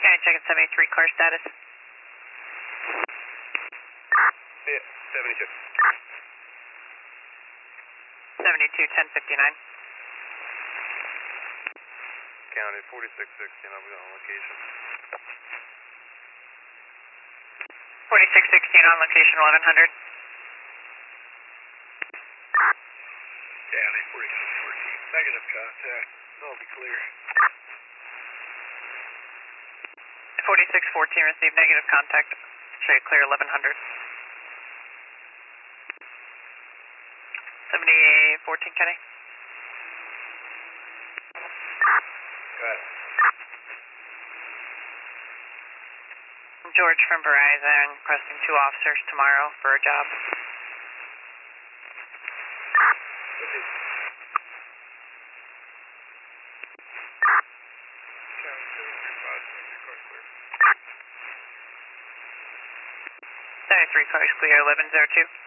County checking 73 car status. Yeah, 72. 72 1059. County 4616, I'll be on location. 4616 on location 1100. County 4614, negative contact. I'll be clear. 4614 received negative contact. Show you clear 1100. 7814 Kenny. Go ahead. George from Verizon requesting 2 officers tomorrow for a job. Okay. County 735, 73 cars clear. 73 cars clear 1102.